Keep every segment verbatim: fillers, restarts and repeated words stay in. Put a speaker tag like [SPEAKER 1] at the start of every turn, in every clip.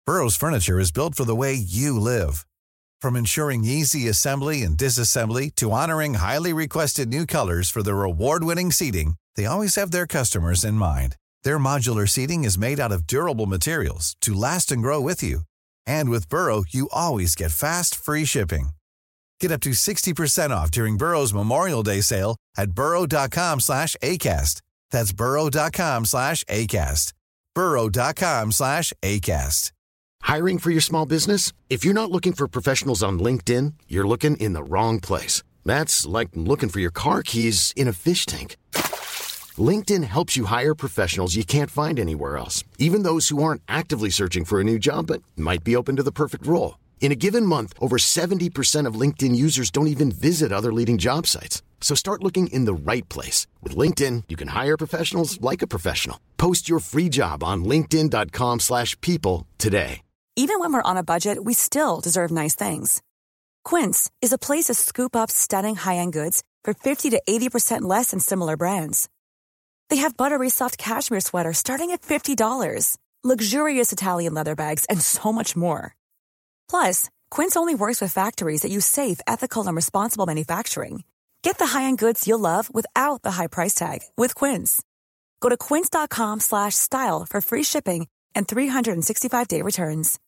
[SPEAKER 1] Burrow's furniture is built for the way you live. From ensuring easy assembly and disassembly to honoring highly requested new colors for their award-winning seating, they always have their customers in mind. Their modular seating is made out of durable materials to last and grow with you. And with Burrow, you always get fast, free shipping. Get up to sixty percent off during Burrow's Memorial Day sale at burrow.com slash ACAST. That's burrow.com slash ACAST. burrow.com slash ACAST.
[SPEAKER 2] Hiring for your small business? If you're not looking for professionals on LinkedIn, you're looking in the wrong place. That's like looking for your car keys in a fish tank. LinkedIn helps you hire professionals you can't find anywhere else, even those who aren't actively searching for a new job but might be open to the perfect role. In a given month, over seventy percent of LinkedIn users don't even visit other leading job sites. So start looking in the right place. With LinkedIn, you can hire professionals like a professional. Post your free job on linkedin.com slash people today.
[SPEAKER 3] Even when we're on a budget, we still deserve nice things. Quince is a place to scoop up stunning high-end goods for fifty to eighty percent less than similar brands. They have buttery soft cashmere sweaters starting at fifty dollars, luxurious Italian leather bags, and so much more. Plus, Quince only works with factories that use safe, ethical, and responsible manufacturing. Get the high-end goods you'll love without the high price tag with Quince. Go to quince.com slash style for free shipping and three sixty-five day returns.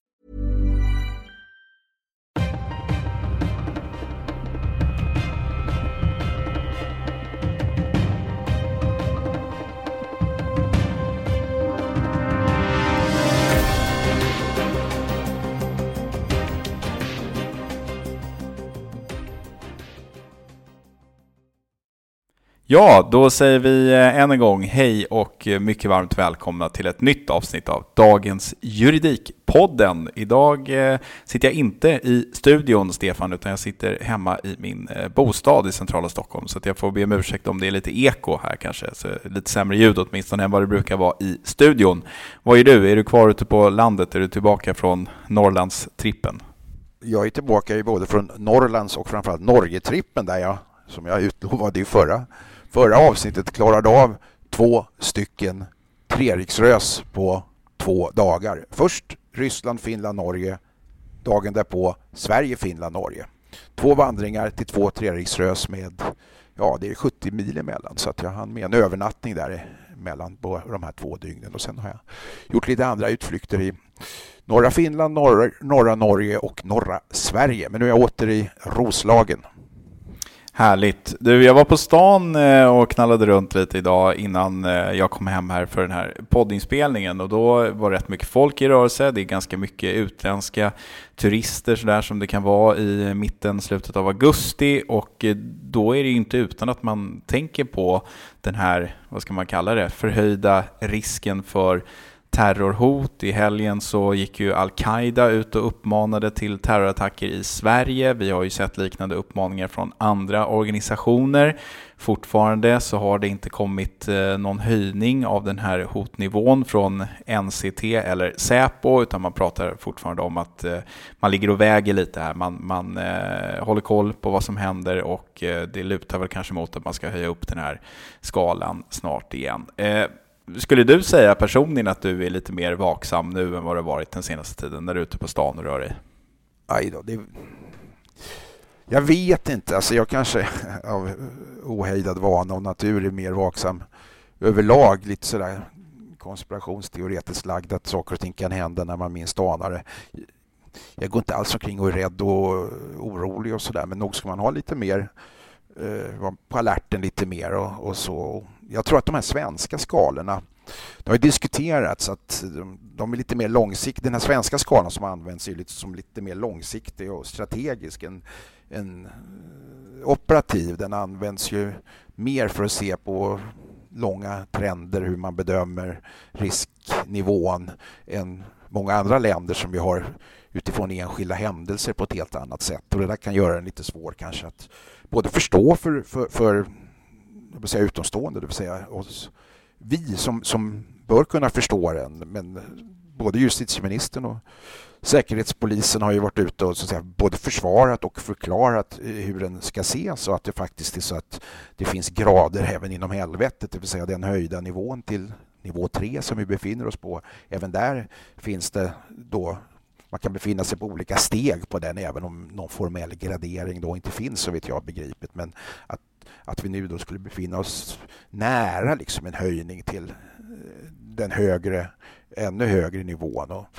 [SPEAKER 4] Ja, då säger vi än en gång hej och mycket varmt välkomna till ett nytt avsnitt av Dagens Juridikpodden. Idag eh, sitter jag inte i studion, Stefan, utan jag sitter hemma i min eh, bostad i centrala Stockholm. Så att jag får be om ursäkt om det är lite eko här kanske, så lite sämre ljud åtminstone än vad det brukar vara i studion. Vad är du? Är du kvar ute på landet? Är du tillbaka från Norrlandstrippen?
[SPEAKER 5] Jag är tillbaka i både från Norrlands och framförallt Norgetrippen där jag, som jag utlovade i förra Förra avsnittet klarade av två stycken treriksrös på två dagar. Först Ryssland, Finland, Norge. Dagen därpå Sverige, Finland, Norge. Två vandringar till två treriksrös med, ja, det är sjuttio mil emellan. Så att jag hann med en övernattning där mellan de här två dygnen. Och sen har jag gjort lite andra utflykter i norra Finland, norra, norra Norge och norra Sverige. Men nu är jag åter i Roslagen.
[SPEAKER 4] Härligt. Du, jag var på stan och knallade runt lite idag innan jag kom hem här för den här poddinspelningen, och då var det rätt mycket folk i rörelse. Det är ganska mycket utländska turister så där som det kan vara i mitten, slutet av augusti, och då är det inte utan att man tänker på den här, vad ska man kalla det, förhöjda risken för terrorhot. I helgen så gick ju Al-Qaida ut och uppmanade till terrorattacker i Sverige. Vi har ju sett liknande uppmaningar från andra organisationer. Fortfarande så har det inte kommit någon höjning av den här hotnivån från N C T eller Säpo, utan man pratar fortfarande om att man ligger och väger lite här. Man, man eh, håller koll på vad som händer, och eh, det lutar väl kanske mot att man ska höja upp den här skalan snart igen. Eh, Skulle du säga personligen att du är lite mer vaksam nu än vad det varit den senaste tiden när du är ute på stan och rör dig?
[SPEAKER 5] Aj då, det... Jag vet inte. Alltså jag kanske av ohejdad vana och natur är mer vaksam överlag. Lite sådär konspirationsteoretiskt lagd att saker och ting kan hända när man minst anar det. Jag går inte alls omkring och är rädd och orolig och sådär. Men nog ska man ha lite mer, eh, vara på alerten lite mer och, och så. Jag tror att de här svenska skalorna, det har ju diskuterats att de, de är lite mer långsiktiga. Den här svenska skalan som används är lite, som lite mer långsiktig och strategisk än, än operativ. Den används ju mer för att se på långa trender, hur man bedömer risknivån, än många andra länder som vi har utifrån enskilda händelser på ett helt annat sätt. Och det där kan göra den lite svår kanske att både förstå för, för, för jag vill säga utomstående, det vill säga oss, vi som, som bör kunna förstå den, men både justitieministern och säkerhetspolisen har ju varit ute och så att säga, både försvarat och förklarat hur den ska ses, så att det faktiskt är så att det finns grader även inom helvetet, det vill säga den höjda nivån till nivå tre som vi befinner oss på. Även där finns det då man kan befinna sig på olika steg på den, även om någon formell gradering då inte finns, så vet jag begripet. Men att, att vi nu då skulle befinna oss nära liksom en höjning till den högre, ännu högre nivån. Och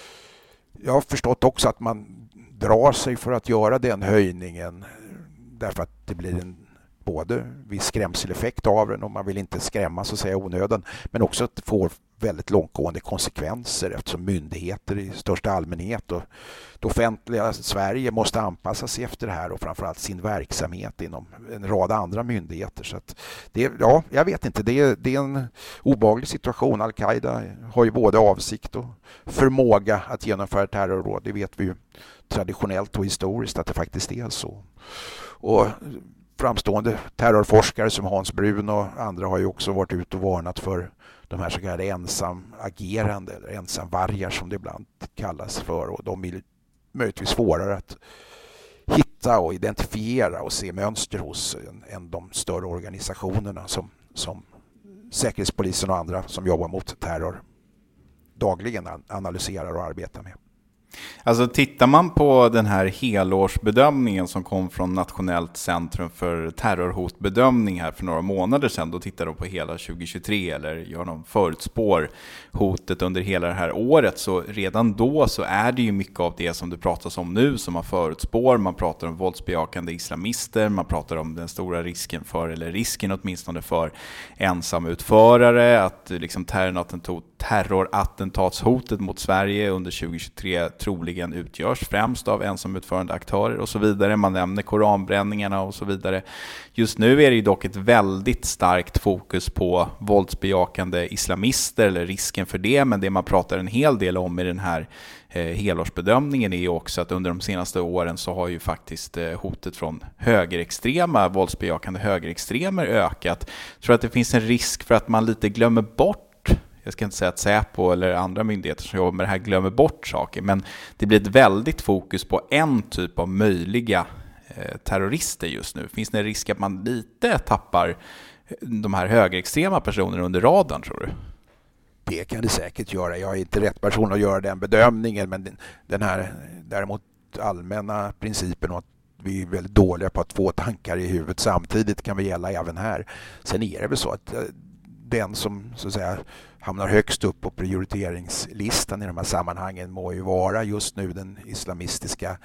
[SPEAKER 5] jag har förstått också att man drar sig för att göra den höjningen därför att det blir en både viss skrämseleffekt av den och man vill inte skrämma så att säga onödan, men också att det får väldigt långtgående konsekvenser eftersom myndigheter i största allmänhet och det offentliga Sverige måste anpassa sig efter det här och framförallt sin verksamhet inom en rad andra myndigheter. Så att det, ja, jag vet inte, det är, det är en obehaglig situation. Al-Qaida har ju både avsikt och förmåga att genomföra terrorråd. Det vet vi ju traditionellt och historiskt att det faktiskt är så. Och framstående terrorforskare som Hans Brun och andra har ju också varit ut och varnat för de här så kallade ensamagerande eller ensamvargar som det ibland kallas för, och de är möjligtvis svårare att hitta och identifiera och se mönster hos än, än de större organisationerna som, som Säkerhetspolisen och andra som jobbar mot terror dagligen analyserar och arbetar med.
[SPEAKER 4] Alltså tittar man på den här helårsbedömningen som kom från Nationellt centrum för terrorhotbedömning här för några månader sedan, då tittar de på hela tjugo tjugotre eller gör de förutspår hotet under hela det här året, så redan då så är det ju mycket av det som du pratar om nu som man förutspår. Man pratar om våldsbejakande islamister, man pratar om den stora risken för, eller risken åtminstone för ensamutförare, att liksom terrorattentat, terrorattentatshotet mot Sverige under tjugo tjugotre troligen utgörs främst av ensamutförande aktörer och så vidare. Man nämner koranbränningarna och så vidare. Just nu är det ju dock ett väldigt starkt fokus på våldsbejakande islamister eller risken för det, men det man pratar en hel del om i den här eh, helårsbedömningen är ju också att under de senaste åren så har ju faktiskt eh, hotet från högerextrema, våldsbejakande högerextremer ökat. Jag tror att det finns en risk för att man lite glömmer bort, jag ska inte säga att Säpo eller andra myndigheter som jobbar med det här glömmer bort saker, men det blir ett väldigt fokus på en typ av möjliga eh, terrorister just nu. Finns det en risk att man lite tappar de här högerextrema personerna under radarn, tror du?
[SPEAKER 5] Det kan det säkert göra. Jag är inte rätt person att göra den bedömningen, men den här däremot allmänna principen att vi är väldigt dåliga på att få tankar i huvudet samtidigt kan vi gälla även här. Sen är det väl så att den som så att säga hamnar högst upp på prioriteringslistan i de här sammanhangen må ju vara just nu den islamistiska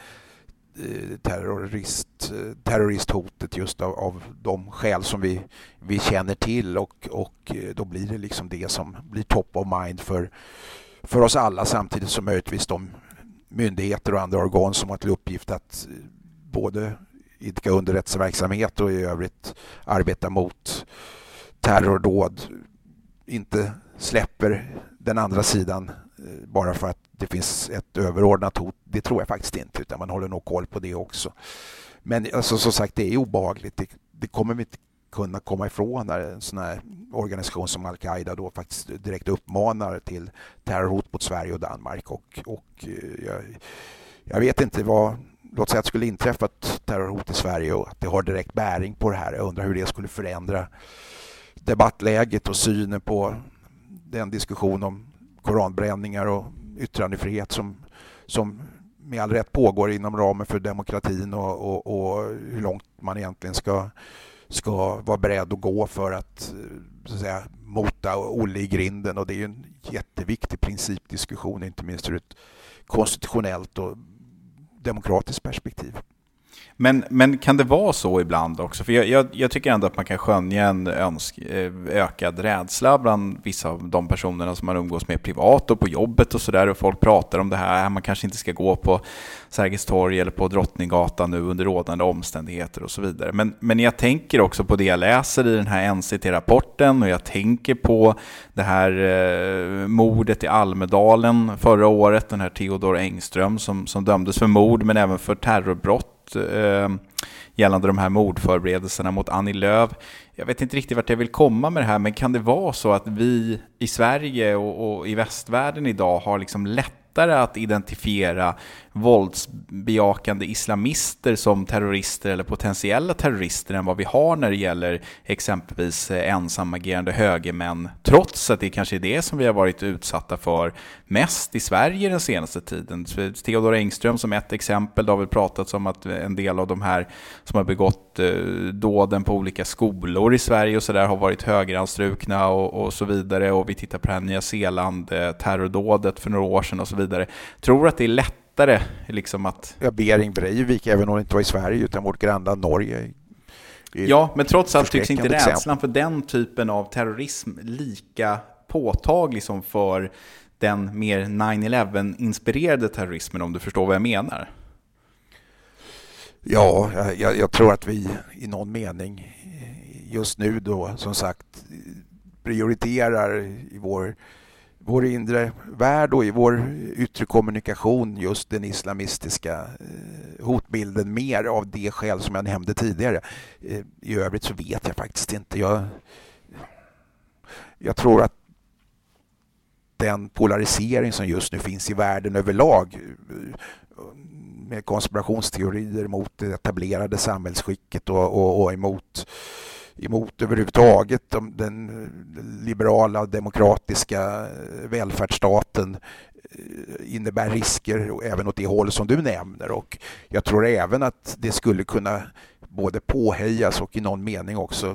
[SPEAKER 5] terrorist, terroristhotet just av, av de skäl som vi, vi känner till, och, och då blir det liksom det som blir top of mind för, för oss alla, samtidigt som möjligtvis de myndigheter och andra organ som har till uppgift att både idka underrättelseverksamhet och i övrigt arbeta mot terrordåd inte släpper den andra sidan bara för att det finns ett överordnat hot. Det tror jag faktiskt inte, utan man håller nog koll på det också. Men alltså, som sagt, det är obehagligt. Det, det kommer vi inte kunna komma ifrån när en sån här organisation som Al-Qaida då faktiskt direkt uppmanar till terrorhot mot Sverige och Danmark. Och, och jag, jag vet inte vad, låt säga att det skulle inträffa ett terrorhot i Sverige och att det har direkt bäring på det här. Jag undrar hur det skulle förändra debattläget och synen på den diskussion om koranbränningar och yttrandefrihet som, som med all rätt pågår inom ramen för demokratin, och, och, och hur långt man egentligen ska, ska vara beredd att gå för att, så att säga, mota Olle i grinden. Och det är ju en jätteviktig principdiskussion, inte minst ur ett konstitutionellt och demokratiskt perspektiv.
[SPEAKER 4] Men, men kan det vara så ibland också? För jag, jag, jag tycker ändå att man kan skönja en önsk, ökad rädsla bland vissa av de personerna som man umgås med privat och på jobbet och sådär. Och folk pratar om det här, man kanske inte ska gå på Sergels torg eller på Drottninggatan nu under rådande omständigheter och så vidare. Men, men jag tänker också på det jag läser i den här N C T-rapporten, och jag tänker på det här eh, mordet i Almedalen förra året, den här Theodor Engström som, som dömdes för mord men även för terrorbrott Eh, gällande de här mordförberedelserna mot Annie Lööf. Jag vet inte riktigt vart jag vill komma med det här, men kan det vara så att vi i Sverige och, och i västvärlden idag har liksom lätt lättare att identifiera våldsbejakande islamister som terrorister eller potentiella terrorister än vad vi har när det gäller exempelvis ensamagerande högermän, trots att det kanske är det som vi har varit utsatta för mest i Sverige den senaste tiden. Theodor Engström som ett exempel, det har väl pratats om att en del av de här som har begått dåden på olika skolor i Sverige och så där har varit högeranstrukna och, och så vidare, och vi tittar på det här Nya Zeeland terrordådet för några år sedan och så vidare. Tror att det är lättare liksom att...
[SPEAKER 5] Ja, Bering Breivik, även om det inte var i Sverige utan vårt grannland Norge.
[SPEAKER 4] Ja, men trots allt tycks inte rädslan för den typen av terrorism lika påtaglig som för den mer nine eleven-inspirerade terrorismen, om du förstår vad jag menar.
[SPEAKER 5] Ja, jag, jag tror att vi i någon mening just nu då, som sagt, prioriterar i vår, vår inre värld och i vår yttre kommunikation just den islamistiska hotbilden mer av det skäl som jag nämnde tidigare. I övrigt så vet jag faktiskt inte. Jag, jag tror att den polarisering som just nu finns i världen överlag med konspirationsteorier mot det etablerade samhällsskicket och, och, och emot, emot överhuvudtaget den liberala demokratiska välfärdsstaten innebär risker även åt det håll som du nämner, och jag tror även att det skulle kunna både påhejas och i någon mening också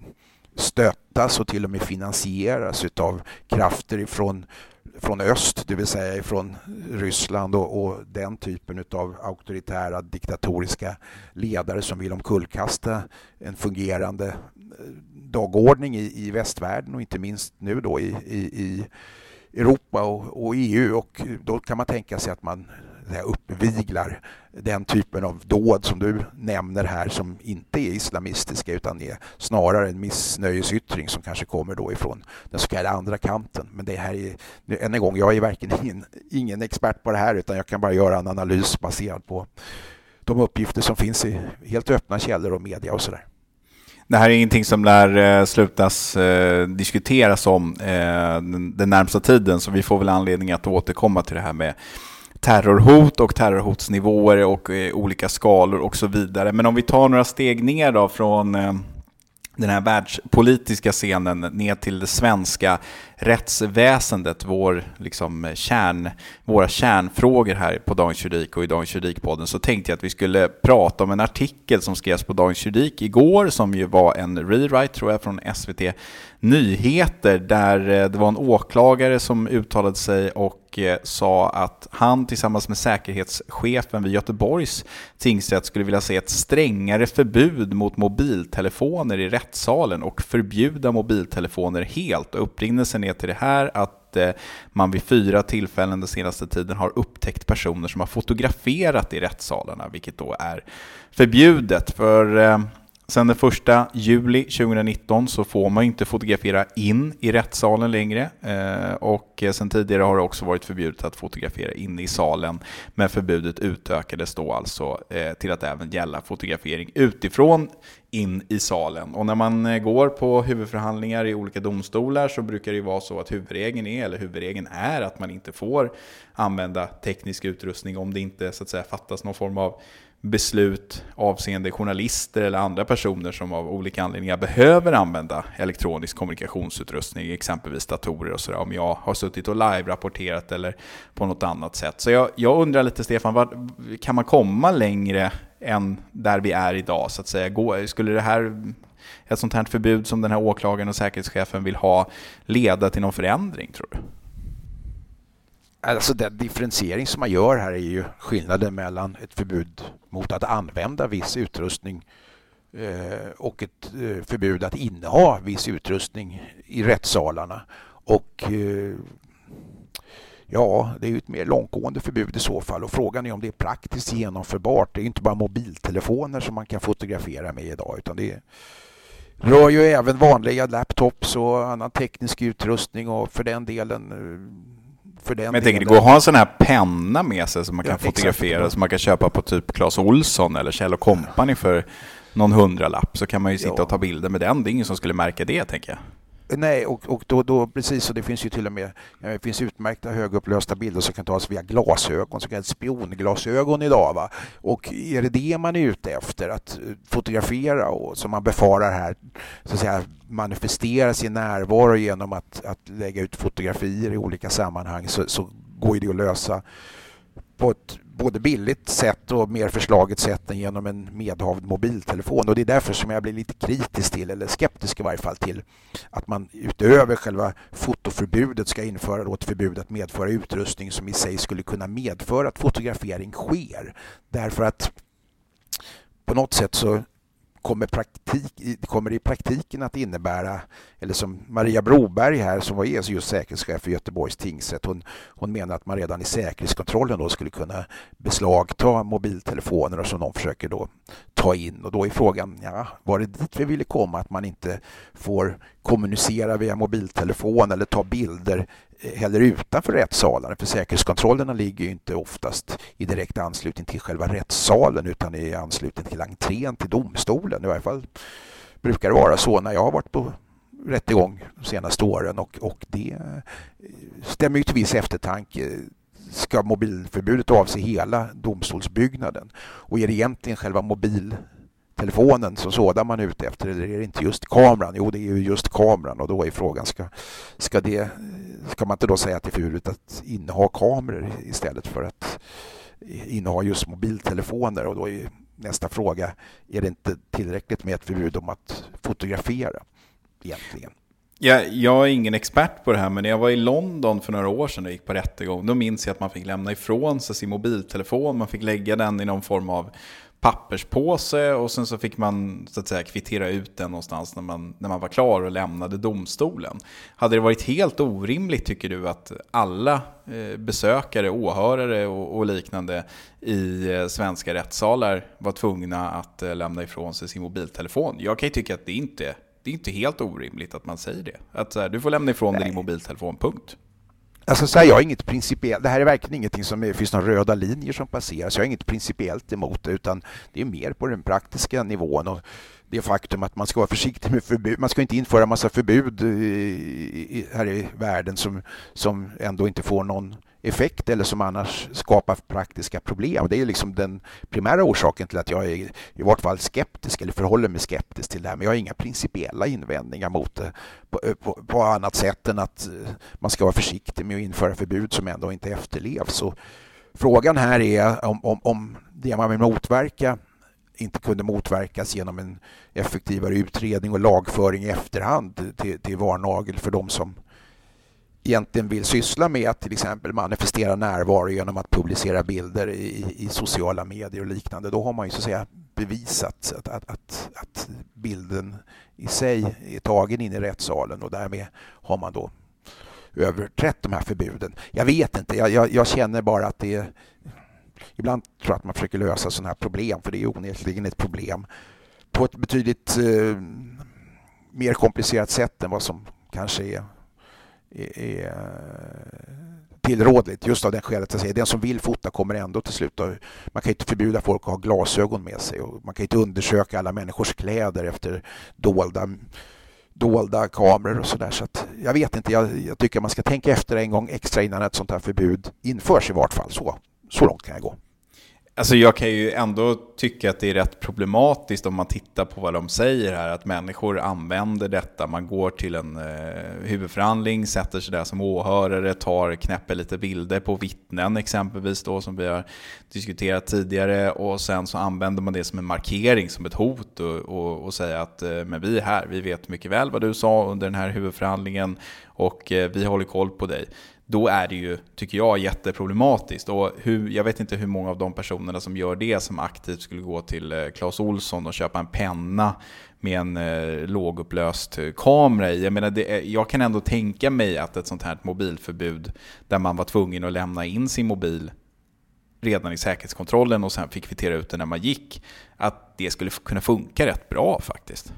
[SPEAKER 5] stöttas och till och med finansieras utav krafter ifrån från öst, det vill säga ifrån Ryssland och, och den typen av auktoritära diktatoriska ledare som vill omkullkasta en fungerande dagordning i, i västvärlden och inte minst nu då i, i, i Europa och, och E U, och då kan man tänka sig att man uppviglar den typen av dåd som du nämner här, som inte är islamistiska utan är snarare en missnöjesyttring som kanske kommer då ifrån den så kallade andra kanten. Men det här är, än en gång, jag är verkligen ingen, ingen expert på det här, utan jag kan bara göra en analys baserad på de uppgifter som finns i helt öppna källor och media och sådär.
[SPEAKER 4] Det här är ingenting som lär eh, slutas eh, diskuteras om eh, den, den närmsta tiden, så vi får väl anledning att återkomma till det här med terrorhot och terrorhotsnivåer och eh, olika skalor och så vidare. Men om vi tar några steg ner då från eh, den här världspolitiska scenen ner till det svenska rättsväsendet, vår, liksom, kärn, våra kärnfrågor här på Dagens Juridik och i Dagens Juridikpodden, så tänkte jag att vi skulle prata om en artikel som skrevs på Dagens Juridik igår, som ju var en rewrite, tror jag, från S V T Nyheter, där det var en åklagare som uttalade sig och sa att han tillsammans med säkerhetschefen vid Göteborgs tingsrätt skulle vilja se ett strängare förbud mot mobiltelefoner i rättssalen och förbjuda mobiltelefoner helt. Och upprinnelsen är till det här att man vid fyra tillfällen den senaste tiden har upptäckt personer som har fotograferat i rättssalarna, vilket då är förbjudet. För sen den första juli tjugonitton så får man inte fotografera in i rättssalen längre, och sen tidigare har det också varit förbjudet att fotografera in i salen, men förbudet utökades då alltså till att även gälla fotografering utifrån in i salen. Och när man går på huvudförhandlingar i olika domstolar så brukar det ju vara så att huvudregeln är, eller huvudregeln är att man inte får använda teknisk utrustning om det inte så att säga fattas någon form av beslut avseende journalister eller andra personer som av olika anledningar behöver använda elektronisk kommunikationsutrustning, exempelvis datorer och sådär, om jag har suttit och live-rapporterat eller på något annat sätt. Så jag, jag undrar lite, Stefan, vad, kan man komma längre än där vi är idag, så att säga? Gå, skulle det här, ett sånt här förbud som den här åklagaren och säkerhetschefen vill ha, leda till någon förändring, tror du?
[SPEAKER 5] Alltså den differentiering som man gör här är ju skillnaden mellan ett förbud mot att använda viss utrustning eh, och ett eh, förbud att inneha viss utrustning i rättssalarna. Och eh, ja, det är ju ett mer långtgående förbud i så fall, och frågan är om det är praktiskt genomförbart. Det är inte bara mobiltelefoner som man kan fotografera med idag, utan det rör ju även vanliga laptops och annan teknisk utrustning, och för den delen För den
[SPEAKER 4] Men jag tänker, det går att ha en sån här penna med sig som man kan ja, fotografera, exakt, som man kan köpa på typ Clas Ohlson eller Kjell och Company för någon hundralapp, så kan man ju sitta ja. och ta bilder med den. Det är ingen som skulle märka det, tänker jag.
[SPEAKER 5] Nej, och, och då, då precis, och det finns ju till och med det finns utmärkta högupplösta bilder som kan tas via glasögon, så kallade spionglasögon idag. Va? Och är det det man är ute efter, att fotografera och som man befarar här, så att säga, manifestera sin närvaro genom att, att lägga ut fotografier i olika sammanhang, så, så går det att lösa på ett både billigt sätt och mer förslaget sätt än genom en medhavd mobiltelefon. Och det är därför som jag blir lite kritisk till, eller skeptisk i varje fall till, att man utöver själva fotoförbudet ska införa då ett förbud att medföra utrustning som i sig skulle kunna medföra att fotografering sker. Därför att på något sätt så kommer, praktik, kommer i praktiken att innebära, eller som Maria Broberg här som var just säkerhetschef för Göteborgs tingsrätt, hon, hon menar att man redan i säkerhetskontrollen då skulle kunna beslagta mobiltelefoner och som de försöker då ta in. Och då är frågan, ja, var det dit vi ville komma, att man inte får kommunicera via mobiltelefon eller ta bilder heller utanför rättssalen, för säkerhetskontrollerna ligger ju inte oftast i direkt anslutning till själva rättssalen utan i anslutning till entrén till domstolen. I varje fall brukar det vara så när jag har varit på rättegång de senaste åren, och, och det stämmer ju till viss eftertanke. Ska mobilförbudet avse hela domstolsbyggnaden, och är det egentligen själva mobiltelefonen som sådan man är ute efter, eller är det inte just kameran? Jo, det är ju just kameran, och då är frågan, ska, ska, det, ska man inte då säga att det är förbjudet att inneha kameror istället för att inneha just mobiltelefoner? Och då är nästa fråga, är det inte tillräckligt med ett förbud om att fotografera egentligen?
[SPEAKER 4] Jag, jag är ingen expert på det här, men när jag var i London för några år sedan och gick på rättegång, då minns jag att man fick lämna ifrån sig sin mobiltelefon, man fick lägga den i någon form av papperspåse och sen så fick man så att säga kvittera ut den någonstans när man, när man var klar och lämnade domstolen. Hade det varit helt orimligt, tycker du, att alla eh, besökare, åhörare och, och liknande i eh, svenska rättssalar var tvungna att eh, lämna ifrån sig sin mobiltelefon? Jag kan ju tycka att det inte det är inte helt orimligt att man säger det. Att så här, du får lämna ifrån dig din mobiltelefon, punkt.
[SPEAKER 5] Alltså så här, jag har inget principiellt, det här är verkligen ingenting som det finns några röda linjer som passerar, så jag har inget principiellt emot det, utan det är mer på den praktiska nivån, och det faktum att man ska vara försiktig med förbud. Man ska inte införa massa förbud i, i, här i världen som, som ändå inte får någon effekt eller som annars skapar praktiska problem. Det är liksom den primära orsaken till att jag är i vart fall skeptisk, eller förhåller mig skeptisk till det här. Men jag har inga principiella invändningar mot det på, på, på annat sätt än att man ska vara försiktig med att införa förbud som ändå inte efterlevs. Så frågan här är om, om, om det man vill motverka inte kunde motverkas genom en effektivare utredning och lagföring i efterhand till, till varnagel för de som egentligen vill syssla med att till exempel manifestera närvaro genom att publicera bilder i, i sociala medier och liknande. Då har man ju så att säga bevisat att, att, att, att bilden i sig är tagen in i rättssalen, och därmed har man då överträtt de här förbuden. Jag vet inte, jag, jag, jag känner bara att det är, ibland tror jag att man försöker lösa sådana här problem, för det är onekligen ett problem på ett betydligt eh, mer komplicerat sätt än vad som kanske är är tillrådligt, just av den skälet att säga, den som vill fota kommer ändå till slut. Man kan inte förbjuda folk att ha glasögon med sig, och man kan inte undersöka alla människors kläder efter dolda, dolda kameror och sådär. Så att jag vet inte, jag, jag tycker man ska tänka efter en gång extra innan ett sånt här förbud införs i vart fall. Så, så långt kan jag gå.
[SPEAKER 4] Alltså jag kan ju ändå tycka att det är rätt problematiskt om man tittar på vad de säger här, att människor använder detta. Man går till en eh, huvudförhandling, sätter sig där som åhörare, tar knäpper lite bilder på vittnen exempelvis då, som vi har diskuterat tidigare, och sen så använder man det som en markering, som ett hot, och, och, och säger att eh, men vi är här, vi vet mycket väl vad du sa under den här huvudförhandlingen och eh, vi håller koll på dig. Då är det ju, tycker jag, jätteproblematiskt. Och hur, jag vet inte hur många av de personerna som gör det som aktivt skulle gå till Clas Ohlson och köpa en penna med en eh, lågupplöst kamera i. Jag menar, det, jag kan ändå tänka mig att ett sånt här mobilförbud där man var tvungen att lämna in sin mobil redan i säkerhetskontrollen och sen fick kvittera ut den när man gick, att det skulle kunna funka rätt bra faktiskt.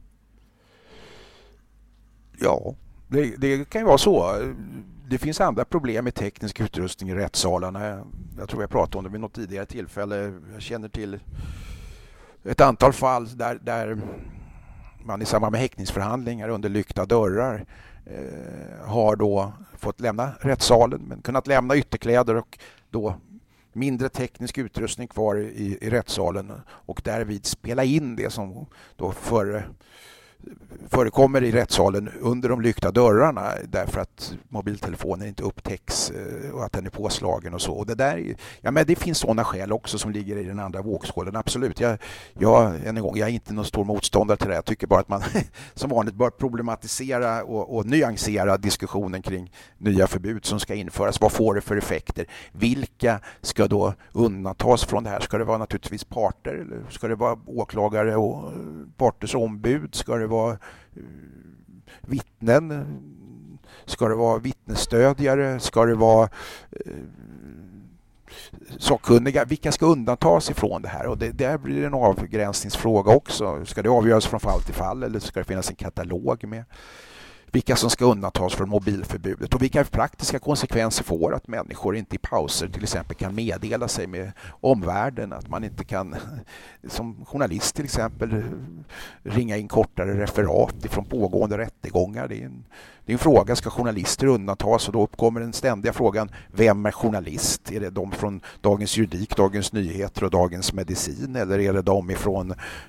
[SPEAKER 5] Ja, det, det kan ju vara så. Det finns andra problem med teknisk utrustning i rättssalarna. Jag tror jag pratade om det vid något tidigare tillfälle. Jag känner till ett antal fall där, där man i samband med häktningsförhandlingar under lyckta dörrar eh, har då fått lämna rättssalen men kunnat lämna ytterkläder och då mindre teknisk utrustning kvar i, i rättssalen och därvid spela in det som då före förekommer i rättssalen under de lyckta dörrarna därför att mobiltelefonen inte upptäcks och att den är påslagen och så. Och det, där, ja, men det finns sådana skäl också som ligger i den andra vågskålen. Absolut. Jag, jag, än en gång, jag är inte någon stor motståndare till det. Jag tycker bara att man som vanligt bör problematisera och, och nyansera diskussionen kring nya förbud som ska införas. Vad får det för effekter? Vilka ska då undantas från det här? Ska det vara naturligtvis parter? Eller ska det vara åklagare och parters ombud? Ska det vara vittnen? Ska det vara vittnesstödjare? Ska det vara eh, sakkunniga? Vilka ska undantas ifrån det här? Och det, där blir det en avgränsningsfråga också. Ska det avgöras från fall till fall eller ska det finnas en katalog med vilka som ska undantas från mobilförbudet och vilka praktiska konsekvenser får att människor inte i pauser till exempel kan meddela sig med omvärlden, att man inte kan som journalist till exempel ringa in kortare referat från pågående rättegångar. Det är en, det är en fråga, ska journalister undantas? Och då uppkommer den ständiga frågan, vem är journalist? Är det de från Dagens Juridik, Dagens Nyheter och Dagens Medicin eller är det de ifrån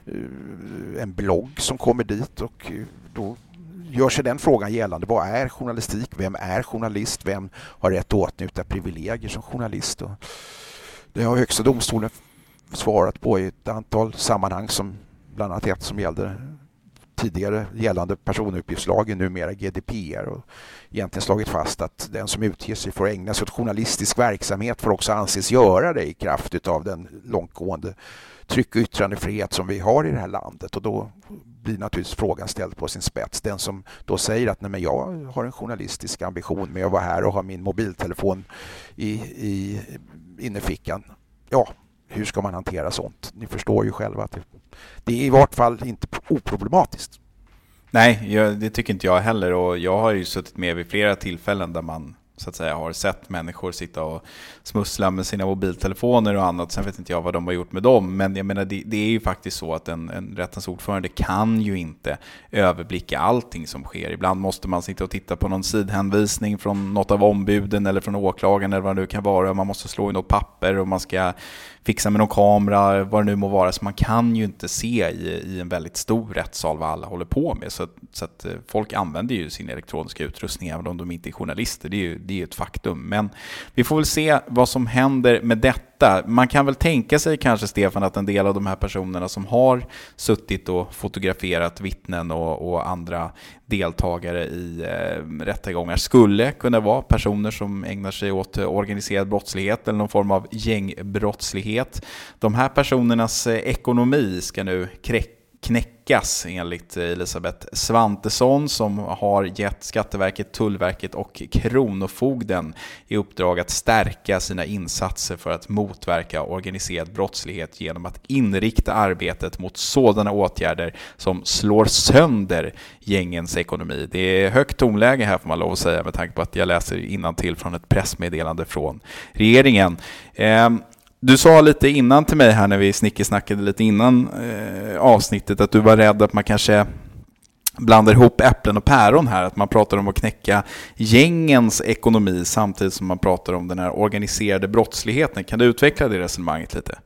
[SPEAKER 5] uh, en blogg som kommer dit? Och då gör sig den frågan gällande. Vad är journalistik? Vem är journalist? Vem har rätt att åtnjuta privilegier som journalist? Och det har Högsta domstolen svarat på i ett antal sammanhang, som bland annat ett som gällde tidigare gällande personuppgiftslagen, numera G D P R, och egentligen slagit fast att den som utger sig för att ägna sig åt journalistisk verksamhet får också anses göra det i kraft av den långtgående tryck- och yttrandefrihet som vi har i det här landet. Och då blir naturligtvis frågan ställd på sin spets. Den som då säger att nej, men jag har en journalistisk ambition med att vara här och ha min mobiltelefon i, i innerfickan. Ja, hur ska man hantera sånt? Ni förstår ju själva att det, det är i vart fall inte oproblematiskt.
[SPEAKER 4] Nej, jag, det tycker inte jag heller, och jag har ju suttit med vid flera tillfällen där man så att säga har sett människor sitta och smussla med sina mobiltelefoner och annat. Sen vet inte jag vad de har gjort med dem, men jag menar det, det är ju faktiskt så att en, en rättens ordförande kan ju inte överblicka allting som sker. Ibland måste man sitta och titta på någon sidhänvisning från något av ombuden eller från åklagaren eller vad det nu kan vara. Man måste slå i något papper och man ska fixa med någon kamera, vad det nu må vara. Så man kan ju inte se i, i en väldigt stor rättssal vad alla håller på med. Så att, så att folk använder ju sin elektroniska utrustning även om de inte är journalister. Det är ju det är ett faktum. Men vi får väl se vad som händer med detta. Man kan väl tänka sig kanske, Stefan, att en del av de här personerna som har suttit och fotograferat vittnen och, och andra deltagare i eh, rättegångar skulle kunna vara personer som ägnar sig åt organiserad brottslighet eller någon form av gängbrottslighet. De här personernas eh, ekonomi ska nu kräcka knäckas enligt Elisabeth Svantesson, som har gett Skatteverket, Tullverket och Kronofogden i uppdrag att stärka sina insatser för att motverka organiserad brottslighet genom att inrikta arbetet mot sådana åtgärder som slår sönder gängens ekonomi. Det är högt tonläge här, får man lov att säga, med tanke på att jag läser innantill från ett pressmeddelande från regeringen. Eh, Du sa lite innan till mig här när vi snickesnackade lite innan eh, avsnittet att du var rädd att man kanske blandar ihop äpplen och päron här. Att man pratar om att knäcka gängens ekonomi samtidigt som man pratar om den här organiserade brottsligheten. Kan du utveckla det resonemanget lite?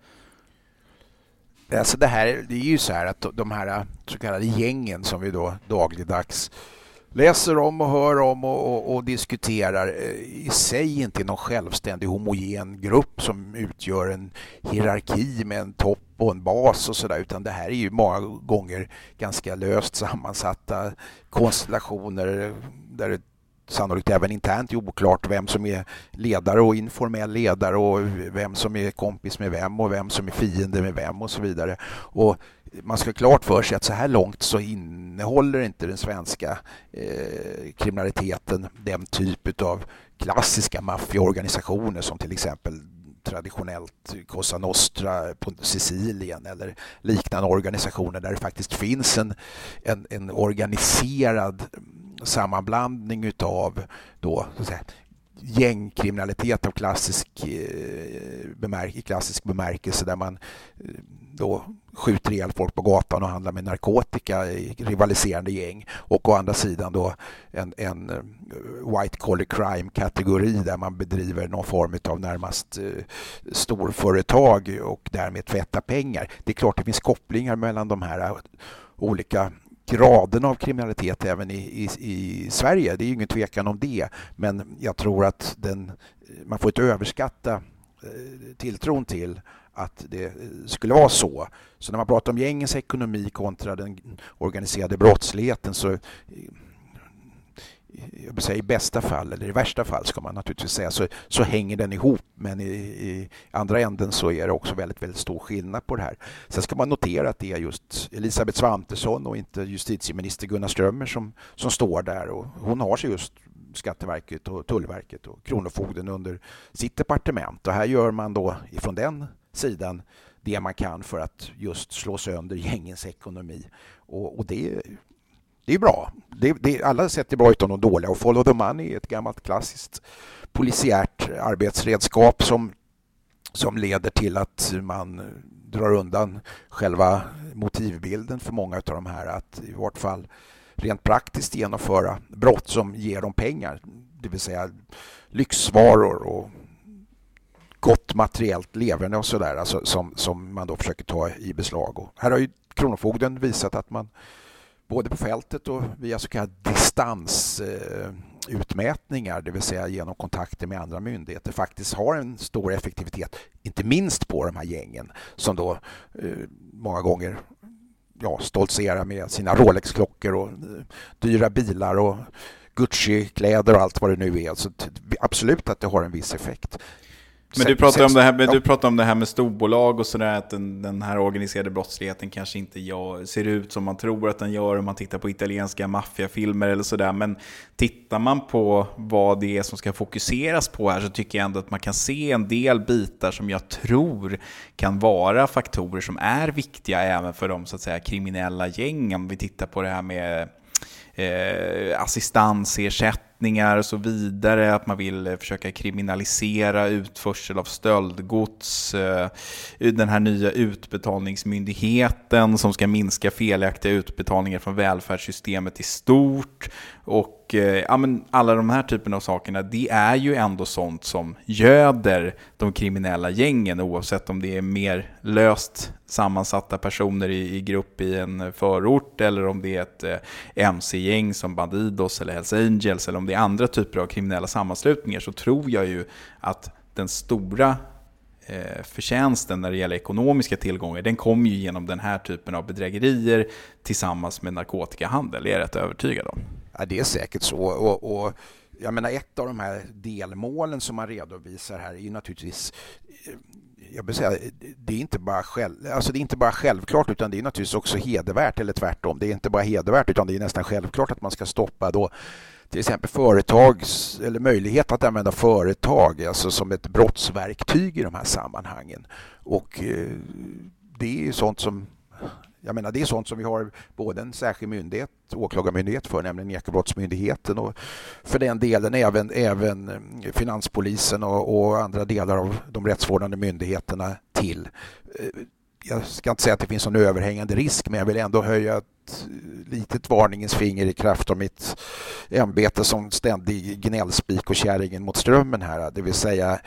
[SPEAKER 5] Alltså det här, det är ju så här att de här så kallade gängen som vi då dagligdags läser om och hör om och, och, och diskuterar i sig inte någon självständig homogen grupp som utgör en hierarki med en topp och en bas och sådär, utan det här är ju många gånger ganska löst sammansatta konstellationer där det sannolikt även internt är oklart vem som är ledare och informell ledare och vem som är kompis med vem och vem som är fiende med vem och så vidare. Och man ska klart för sig att så här långt så innehåller inte den svenska eh, kriminaliteten den typ av klassiska maffiaorganisationer som till exempel traditionellt Cosa Nostra på Sicilien eller liknande organisationer där det faktiskt finns en, en, en organiserad sammanblandning utav då, så att säga, gängkriminalitet av klassisk, eh, bemärk- klassisk bemärkelse där man då skjuter ihjäl folk på gatan och handlar med narkotika i rivaliserande gäng, och å andra sidan då en, en white collar crime-kategori där man bedriver någon form av närmast eh, storföretag och därmed tvättar pengar. Det är klart det finns kopplingar mellan de här olika graden av kriminalitet även i, i, i Sverige. Det är ju ingen tvekan om det, men jag tror att den, man får inte överskatta eh, tilltron till att det skulle vara så. Så när man pratar om gängens ekonomi kontra den organiserade brottsligheten, så jag vill säga, i bästa fall eller i värsta fall ska man naturligtvis säga så, så hänger den ihop, men i, i andra änden så är det också väldigt, väldigt stor skillnad på det här. Sen ska man notera att det är just Elisabeth Svantesson och inte justitieminister Gunnar Strömmer som, som står där, och hon har sig just Skatteverket och Tullverket och Kronofogden under sitt departement, och här gör man då ifrån den sidan det man kan för att just slå sönder gängens ekonomi, och, och det, det är bra. Det, det, alla sätter bra utan de dåliga, och follow the money är ett gammalt klassiskt polisiärt arbetsredskap som, som leder till att man drar undan själva motivbilden för många av de här, att i vart fall rent praktiskt genomföra brott som ger dem pengar, det vill säga lyxvaror och gott materiellt leverne och sådär, alltså som, som man då försöker ta i beslag. Och här har ju Kronofogden visat att man både på fältet och via så kallade distansutmätningar, eh, det vill säga genom kontakter med andra myndigheter, faktiskt har en stor effektivitet, inte minst på de här gängen som då eh, många gånger ja, stoltserar med sina Rolex-klockor och eh, dyra bilar och Gucci-kläder och allt vad det nu är. Så absolut att det har en viss effekt.
[SPEAKER 4] Men du pratar om det här med, du pratar om det här med storbolag och sådär, att den, den här organiserade brottsligheten kanske inte gör, ser ut som man tror att den gör om man tittar på italienska maffiafilmer eller sådär. Men tittar man på vad det är som ska fokuseras på här, så tycker jag ändå att man kan se en del bitar som jag tror kan vara faktorer som är viktiga även för de så att säga kriminella gängen. Vi tittar på det här med eh, assistansersättningar och så vidare, att man vill försöka kriminalisera utförsel av stöldgods, den här nya utbetalningsmyndigheten som ska minska felaktiga utbetalningar från välfärdssystemet i stort, och ja, men alla de här typerna av sakerna, det är ju ändå sånt som göder de kriminella gängen, oavsett om det är mer löst sammansatta personer i, i grupp i en förort, eller om det är ett eh, M C-gäng som Bandidos eller Hells Angels, eller om det är andra typer av kriminella sammanslutningar, så tror jag ju att den stora eh, förtjänsten när det gäller ekonomiska tillgångar, den kommer ju genom den här typen av bedrägerier tillsammans med narkotikahandel, är jag rätt övertygad om.
[SPEAKER 5] Ja, det är säkert så, och, och jag menar, ett av de här delmålen som man redovisar här är ju naturligtvis, jag vill säga, det är inte bara själv, alltså det är inte bara självklart, utan det är naturligtvis också hedervärt, eller tvärtom. Det är inte bara hedervärt, utan det är nästan självklart att man ska stoppa då till exempel företags, eller möjlighet att använda företag alltså som ett brottsverktyg i de här sammanhangen. Och eh, det är ju sånt som Jag menar, det är sånt som vi har både en särskild myndighet, åklagarmyndighet för, nämligen Ekobrottsmyndigheten, och för den delen även, även Finanspolisen och, och andra delar av de rättsvårdande myndigheterna till. Jag ska inte säga att det finns en överhängande risk, men jag vill ändå höja ett litet varningens finger i kraft av mitt ämbete som ständig gnällspik och kärringen mot strömmen här. Det vill säga,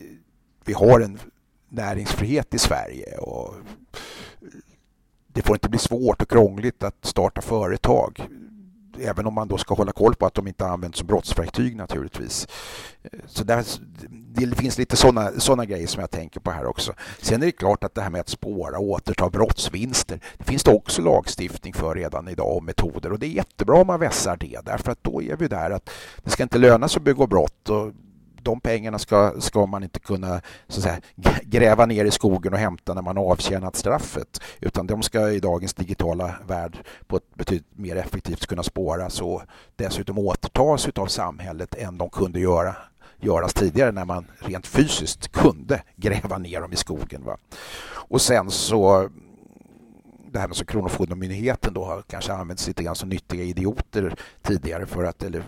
[SPEAKER 5] vi har en näringsfrihet i Sverige, och det får inte bli svårt och krångligt att starta företag, även om man då ska hålla koll på att de inte används som brottsverktyg naturligtvis. Så där, det finns lite sådana såna grejer som jag tänker på här också. Sen är det klart att det här med att spåra och återta brottsvinster, det finns det också lagstiftning för redan idag om metoder, och det är jättebra om man vässar det, därför att då är vi där att det ska inte löna sig att begå brott, och de pengarna ska, ska man inte kunna så att säga, gräva ner i skogen och hämta när man har avtjänat straffet, utan de ska i dagens digitala värld på ett betydligt mer effektivt kunna spåras och dessutom återtas av samhället än de kunde göra göras tidigare när man rent fysiskt kunde gräva ner dem i skogen. Va? Och sen så det här med så Kronofogdemyndigheten då har kanske använts lite grann som nyttiga idioter tidigare för att, eller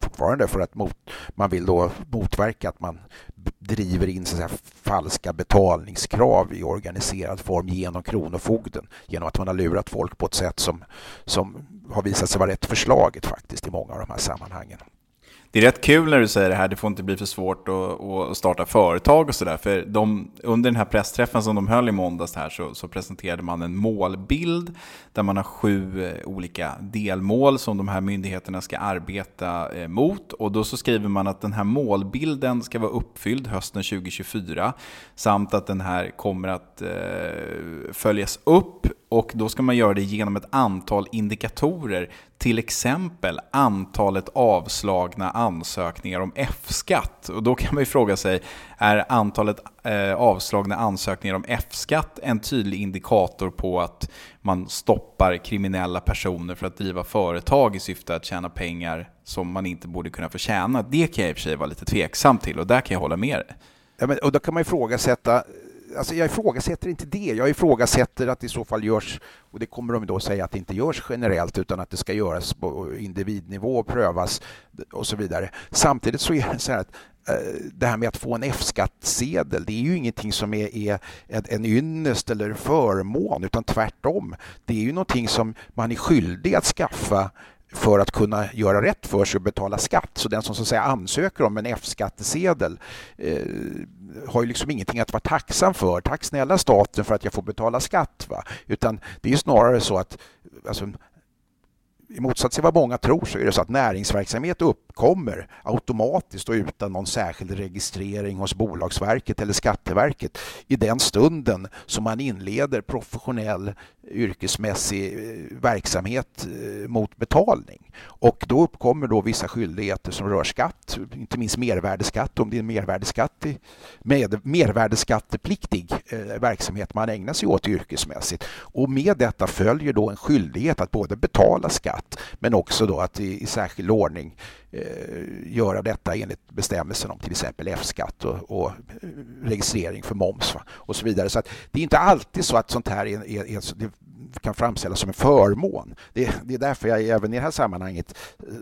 [SPEAKER 5] fortfarande för att mot, man vill då motverka att man driver in så att säga, falska betalningskrav i organiserad form genom kronofogden, genom att man har lurat folk på ett sätt som, som har visat sig vara rätt förslaget faktiskt i många av de här sammanhangen.
[SPEAKER 4] Det är rätt kul när du säger det här, det får inte bli för svårt att, att starta företag och sådär. För de, under den här pressträffen som de höll i måndags här så, så presenterade man en målbild där man har sju olika delmål som de här myndigheterna ska arbeta mot. Och då så skriver man att den här målbilden ska vara uppfylld hösten tjugo tjugofyra samt att den här kommer att eh, följas upp. Och då ska man göra det genom ett antal indikatorer, till exempel antalet avslagna ansökningar om F-skatt. Och då kan man ju fråga sig, är antalet eh, avslagna ansökningar om F-skatt en tydlig indikator på att man stoppar kriminella personer för att driva företag i syfte att tjäna pengar som man inte borde kunna förtjäna? Det kan jag i och för sig vara lite tveksam till, och där kan jag hålla med dig.
[SPEAKER 5] Ja, men, och då kan man ifrågasätta. Alltså jag ifrågasätter inte det. Jag ifrågasätter att det i så fall görs, och det kommer de då säga att det inte görs generellt utan att det ska göras på individnivå och prövas och så vidare. Samtidigt så är det så här att det här med att få en F-skattsedel, det är ju ingenting som är, är en ynnest eller förmån, utan tvärtom. Det är ju någonting som man är skyldig att skaffa för att kunna göra rätt för sig och betala skatt. Så den som så att säga ansöker om en F-skattesedel eh, har ju liksom ingenting att vara tacksam för. Tack snälla staten för att jag får betala skatt. Va? Utan det är ju snarare så att alltså, i motsats till vad många tror så är det så att näringsverksamhet uppkommer automatiskt och utan någon särskild registrering hos Bolagsverket eller Skatteverket i den stunden som man inleder professionell yrkesmässig verksamhet mot betalning. Och då uppkommer då vissa skyldigheter som rör skatt, inte minst mervärdeskatt, om det är en mervärdeskatt, med, mervärdeskattepliktig eh, verksamhet man ägnar sig åt yrkesmässigt. Och med detta följer då en skyldighet att både betala skatt men också då att i, i särskild ordning eh, göra detta enligt bestämmelsen om till exempel F-skatt och, och registrering för moms, va? Och så vidare. Så att det är inte alltid så att sånt här är, är, är, det kan framställas som en förmån. Det, det är därför jag även i det här sammanhanget,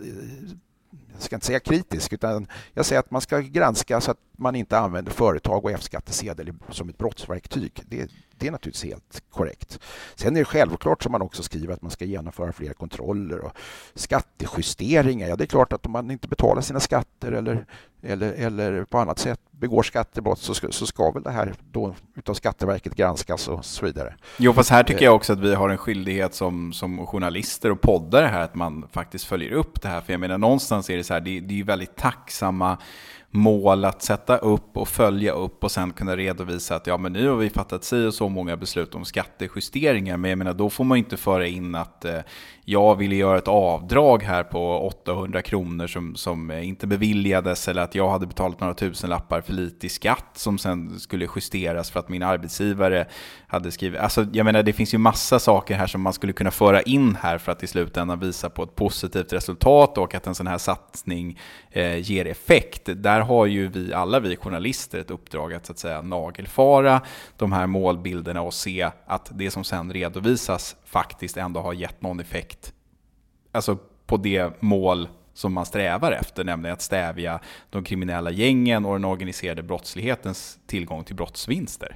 [SPEAKER 5] jag ska inte säga kritisk, utan jag säger att man ska granska så att man inte använder företag och F-skattesedel som ett brottsverktyg. Det, det är naturligtvis helt korrekt. Sen är det självklart som man också skriver att man ska genomföra fler kontroller och skattejusteringar. Ja, det är klart att om man inte betalar sina skatter eller, eller, eller på annat sätt begår skattebrott så ska, så ska väl det här då utav Skatteverket granskas och så vidare.
[SPEAKER 4] Jo, fast här tycker jag också att vi har en skyldighet som, som journalister och poddare här att man faktiskt följer upp det här. För jag menar, någonstans är det så här, det, det är ju väldigt tacksamma mål att sätta upp och följa upp och sen kunna redovisa att ja, men nu har vi fattat sig och så många beslut om skattejusteringar, men jag menar, då får man inte föra in att eh, jag ville göra ett avdrag här på åttahundra kronor som, som inte beviljades, eller att jag hade betalat några tusen lappar för lite i skatt som sen skulle justeras för att min arbetsgivare hade skrivit. Alltså jag menar, det finns ju massa saker här som man skulle kunna föra in här för att i slutändan visa på ett positivt resultat och att en sån här satsning eh, ger effekt. Där har ju vi alla vi journalister ett uppdrag att så att säga nagelfara de här målbilderna och se att det som sen redovisas faktiskt ändå har gett någon effekt, alltså på det mål som man strävar efter, nämligen att stävja de kriminella gängen och den organiserade brottslighetens tillgång till brottsvinster.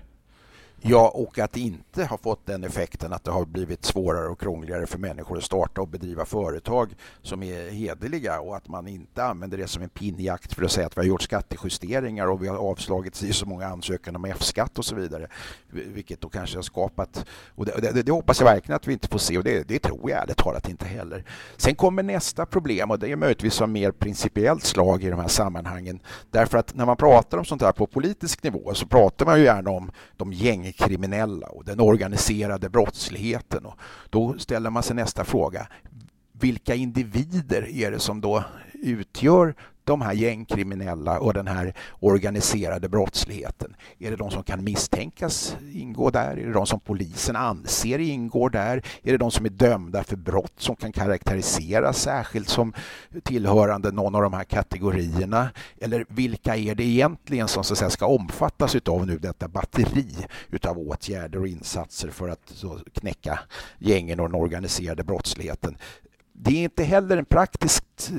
[SPEAKER 5] Ja, och att det inte har fått den effekten att det har blivit svårare och krångligare för människor att starta och bedriva företag som är hederliga, och att man inte använder det som en pinnjakt för att säga att vi har gjort skattejusteringar och vi har avslagit i så många ansökningar om F-skatt och så vidare, vilket då kanske har skapat, och det, det, det hoppas jag verkligen att vi inte får se, och det, det tror jag ärligt talat inte heller. Sen kommer nästa problem, och det är möjligtvis som mer principiellt slag i de här sammanhangen, därför att när man pratar om sånt här på politisk nivå så pratar man ju gärna om de gäng kriminella och den organiserade brottsligheten, och då ställer man sig nästa fråga: vilka individer är det som då utgör de här gängkriminella och den här organiserade brottsligheten? Är det de som kan misstänkas ingå där? Är det de som polisen anser ingår där? Är det de som är dömda för brott som kan karaktäriseras särskilt som tillhörande någon av de här kategorierna? Eller vilka är det egentligen som så att säga ska omfattas utav nu detta batteri utav åtgärder och insatser för att så knäcka gängen och den organiserade brottsligheten? Det är inte heller en praktiskt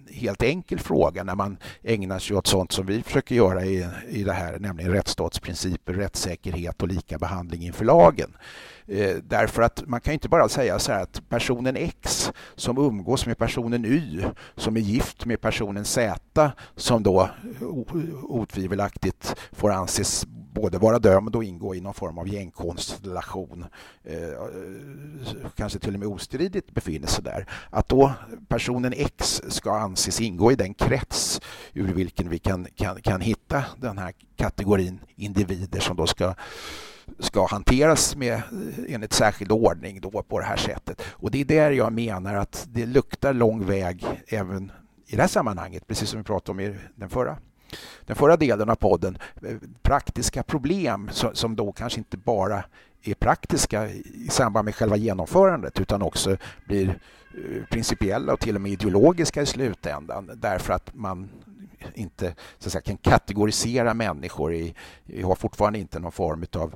[SPEAKER 5] helt enkel fråga när man ägnar sig åt sånt som vi försöker göra i, i det här, nämligen rättsstatsprinciper, rättssäkerhet och lika behandling inför lagen. Eh, därför att man kan inte bara säga så här att personen X som umgås med personen Y som är gift med personen Z som då otvivelaktigt får anses både vara dömd och ingå i någon form av gängkonstellation, eh, kanske till och med ostridigt befinner sig där, att då personen X ska anses ingå i den krets ur vilken vi kan, kan, kan hitta den här kategorin individer som då ska ska hanteras med enligt särskild ordning då på det här sättet. Och det är där jag menar att det luktar lång väg även i det här sammanhanget, precis som vi pratade om i den förra den förra delen av podden, praktiska problem som då kanske inte bara är praktiska i samband med själva genomförandet utan också blir principiella och till och med ideologiska i slutändan, därför att man inte så att säga, kan kategorisera människor i, vi har fortfarande inte någon form av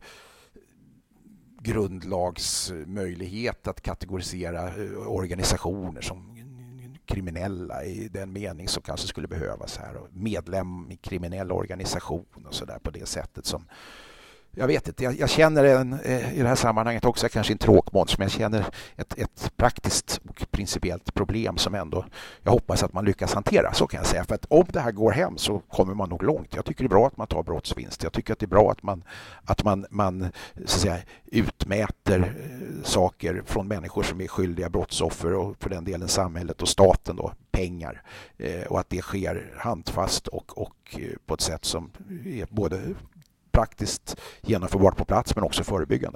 [SPEAKER 5] grundlagsmöjlighet att kategorisera organisationer som kriminella i den mening som kanske skulle behövas här, och medlem i kriminell organisation och så där på det sättet som jag vet inte, jag, jag känner en, eh, i det här sammanhanget också kanske en tråkmåns, men jag känner ett, ett praktiskt och principiellt problem som ändå jag hoppas att man lyckas hantera, så kan jag säga. För att om det här går hem så kommer man nog långt. Jag tycker det är bra att man tar brottsvinst. Jag tycker att det är bra att man, att man, man så att säga, utmäter saker från människor som är skyldiga brottsoffer och för den delen samhället och staten då, pengar. Eh, och att det sker handfast och, och på ett sätt som är både praktiskt genomförbart på plats men också förebyggande.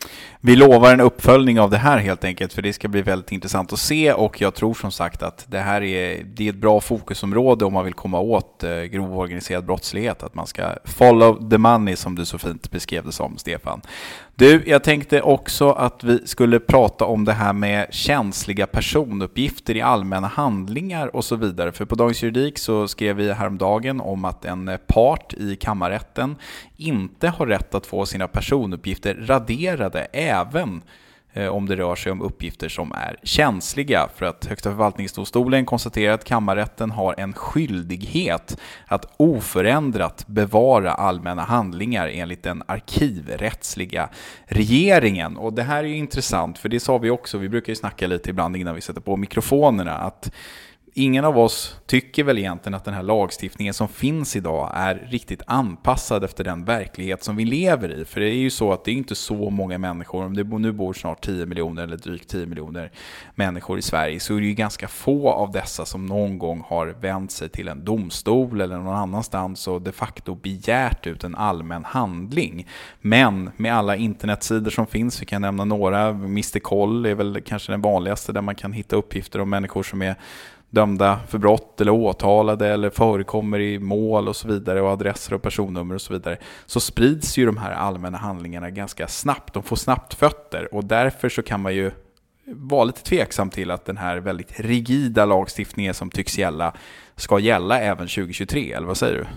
[SPEAKER 4] Vi lovar en uppföljning av det här helt enkelt, för det ska bli väldigt intressant att se, och jag tror som sagt att det här är, det är ett bra fokusområde om man vill komma åt eh, grov organiserad brottslighet, att man ska follow the money som du så fint beskrev det som, Stefan. Du, jag tänkte också att vi skulle prata om det här med känsliga personuppgifter i allmänna handlingar och så vidare. För på Dagens Juridik så skrev vi häromdagen om att en part i kammarrätten inte har rätt att få sina personuppgifter raderade även om det rör sig om uppgifter som är känsliga, för att Högsta förvaltningsdomstolen konstaterar att kammarrätten har en skyldighet att oförändrat bevara allmänna handlingar enligt den arkivrättsliga regeringen. Och det här är ju intressant, för det sa vi också, vi brukar ju snacka lite ibland innan vi sätter på mikrofonerna, att ingen av oss tycker väl egentligen att den här lagstiftningen som finns idag är riktigt anpassad efter den verklighet som vi lever i. För det är ju så att det är inte så många människor, om det nu bor snart tio miljoner eller drygt tio miljoner människor i Sverige, så är det ju ganska få av dessa som någon gång har vänt sig till en domstol eller någon annanstans och de facto begärt ut en allmän handling. Men med alla internetsidor som finns, vi kan nämna några, mister Koll är väl kanske den vanligaste, där man kan hitta uppgifter om människor som är dömda för brott eller åtalade eller förekommer i mål och så vidare, och adresser och personnummer och så vidare, så sprids ju de här allmänna handlingarna ganska snabbt. De får snabbt fötter, och därför så kan man ju vara lite tveksam till att den här väldigt rigida lagstiftningen som tycks gälla ska gälla även tjugo tjugotre, eller vad säger du?